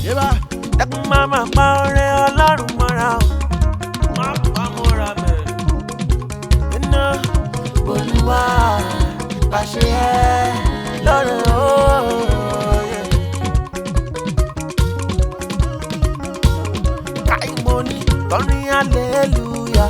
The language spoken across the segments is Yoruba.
Ẹkún máa máa pa ọrẹ Ọlọ́run mọ́ra o. Má pa mọ́ra bẹ́ẹ̀. Iná Olúwa pàṣẹ ẹ lọ́rọ̀ òye. Káìmọ́ni kọrin hallelujah.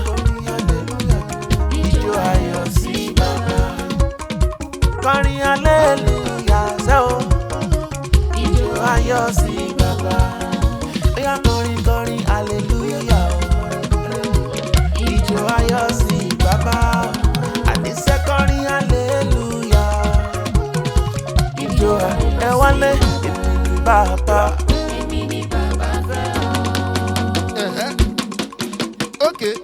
Ijó ayọ̀ sí Baba. Kọrin hallelujah ṣe o. Ijó ayọ̀ sí Baba. Oya kọrin hallelujah o. Ijó ayọ̀ sí Baba. Àníṣe kọrin hallelujah. Ijó ẹ wálé èmi ni Baba. Èmi ni Baba fẹ́ o. Okay.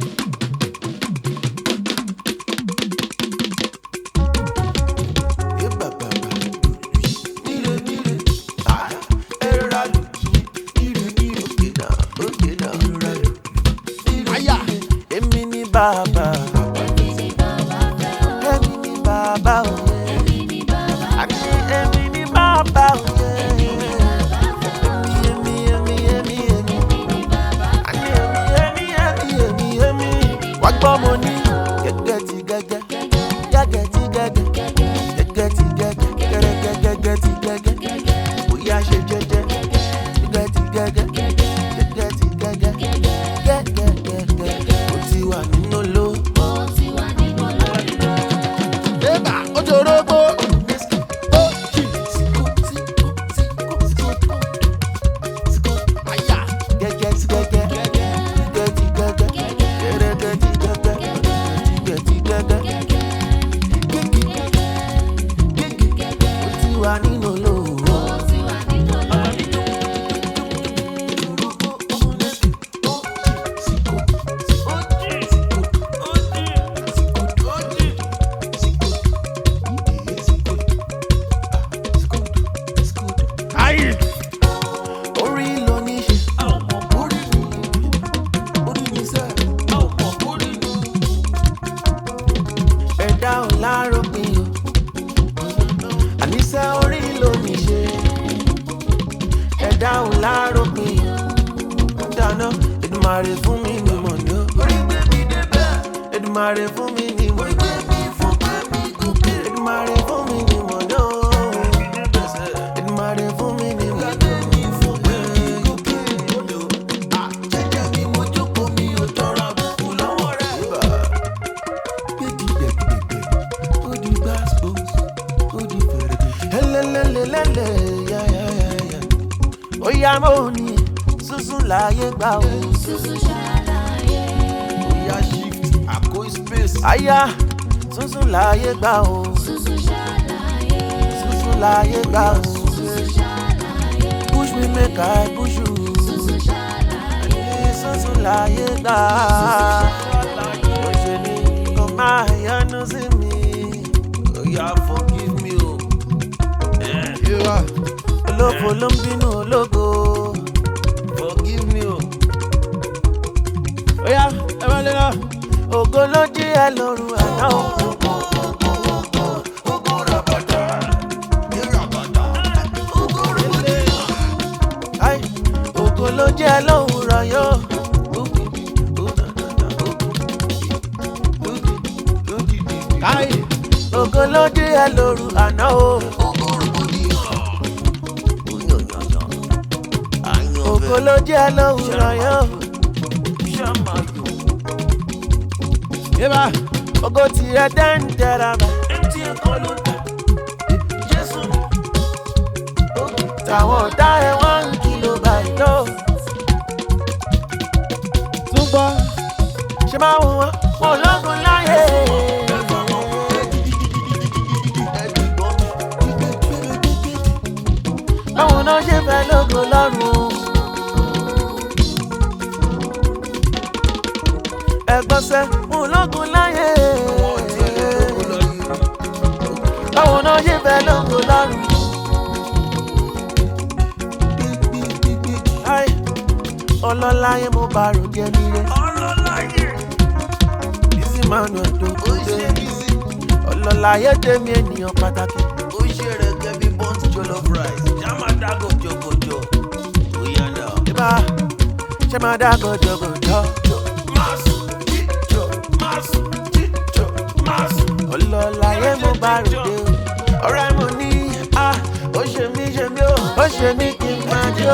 Baba, èmi ni Baba fẹ́ o. Èmi ni Baba o. Èmi ni Baba. Àní èmi ni Baba o. Èmi ni Baba fẹ́ o. Èmi ni Baba. Àní èmi. Wá gbọ́ mo ní gẹ́gẹ́ ti gẹ́gẹ́. Gẹ́gẹ́ ti gẹ́gẹ́. Gẹ́gẹ́ ti gẹ́gẹ́. Gẹ́gẹ́ ti gẹ́gẹ́. Bóyá ṣe jẹ́jẹ́. Gẹ́gẹ́ ti gẹ́gẹ́. Gẹ́gẹ́ ti gẹ́gẹ́. Gẹ́gẹ́. Ó ti wà nínú ló. Otorogbo. Àníṣe orí ló ní ṣe, ẹ̀dá ò lárópin. Dáná Èdùmàrè fún mi ní mọ̀nà. Orí gbé mi débẹ̀. Èdùmàrè fún mi ní mọ̀nà. Èdùmàrè fún mi ní mọ̀nà. Èdùmàrè fún mi ní mọ̀nà. Jẹ́jẹ́ mi mo jókòó mi ò tọrọ àbùkù lọ́wọ́ rẹ̀. Ó di gbàgbó. Lelelelele, ya. Oya mo ni sunsun láyé gbà o. Sunsun ṣàlàyé. Oya shift àkó space. Aya sunsun láyé gbà o. Sunsun ṣàlàyé. Sunsun láyé gbà o. Sunsun ṣàlàyé. Push me make I push you. Sunsun ṣàlàyé. Sunsun láyé gbà. Mo ṣe ni kò máa yánú sí mi. Oya forgive me o. Olófo ló ń bínú ológo. Forgive me o. Oya ẹ wá lé lọ. Ògo ló jí ẹ lórun àná o. Ògo ràbàtà. Ògo rèlè. Ògo ló jí ẹ lówùrọ̀ yó. Ògo ló jí ẹ lórun àná o. Ògo ló jẹ́ lówùrọ̀ yóò. Ògo tirẹ̀ dẹ́ńdẹ́ra bá. Tàwọn ọ̀tá ẹ̀ wọ́n ń kìlọ̀ báyìí lọ. Túbọ̀ ṣe máa wù wọ́n ológun láyé. Báwo náà ṣe fẹ́ lógo lọ́rùn? Ẹ̀gbọ́nsẹ̀ ológun láyé. Báwo náà ṣe fẹ́ lógo lọ́rùn? Ọlọ́láyé mo bá ròde ẹni rẹ̀. Ọlọ́láyé. Bísí Manuel Dókòdé. Ọlọ́láyé tèmi ènìyàn pàtàkì. Ó ṣe rẹ̀ gẹ́bí burnt jollof rice. Jámá dágò jọgọjọ. Ó yá Eba, ṣe máa dá gọjọgọjọ. Ọlọ́láyé mo bá ròde o. Ọ̀rẹ́ mo ní ó ṣe mí o, ó ṣe mí kí n máa jó.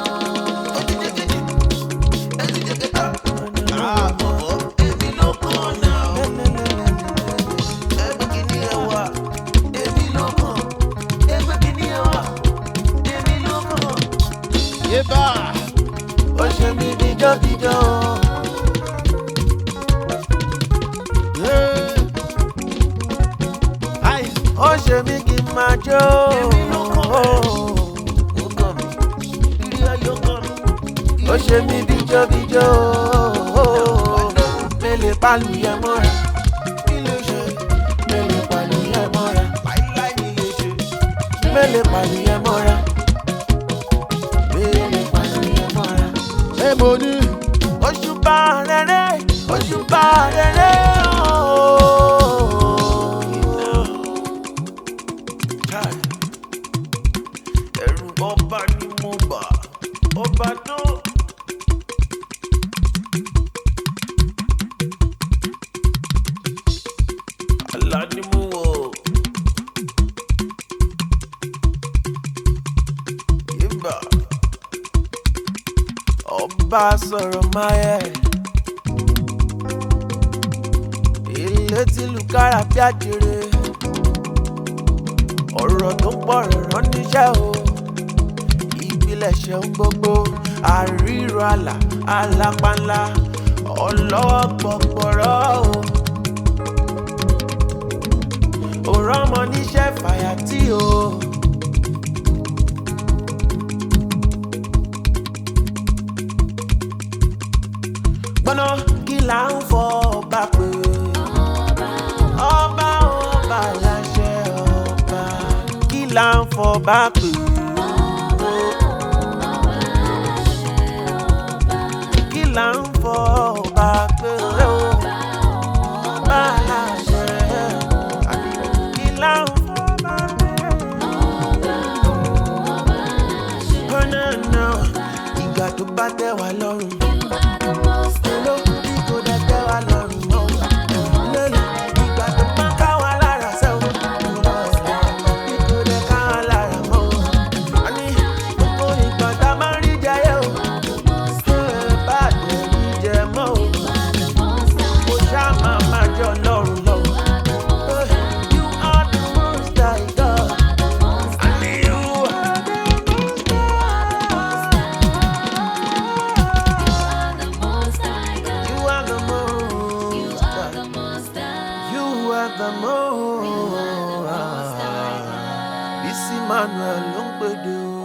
Ó ṣe mí díjọ́. Ó ṣe mí kí n máa jó. Ó ṣe mí díjọ́. Mélé pálù yẹ mọ́ra. Mélé pálù yẹ mọ́ra. Mélé pálù yẹ mọ́ra. Mélé pálù yẹ mọ́ra. Ṣé mo ní? Òṣùbà rere. Ẹ̀rù ọba ni mo bà, ọba tó. Àlá ni mo wọ̀. Ìbà ọba sọ̀rọ̀ máyẹ̀. Ilé tí lùkárà bí àjèrè. Ọ̀rọ̀ tó pọ̀ rán níṣẹ́ o. Ìpilẹ̀ṣẹ̀ ń gbogbo. Àríró àlà alápánlá. Ọlọ́wọ́ gbọ̀gbọ̀rọ̀ o. Òrán ọmọ níṣẹ́ fàyàtì o. Gbọ́nà kí là ń fọ ọba pé. Ọba láṣẹ ọba. Kí là ń fọ ọba pé. Kí là ń fọ ọba pé. Ọba láṣẹ. Kí là ń fọ ọba pé. Ọ̀nà ìgbà tó bá tẹ́ wa lọ́rùn. The moon, Bisi Manuel ló ń pèdè o.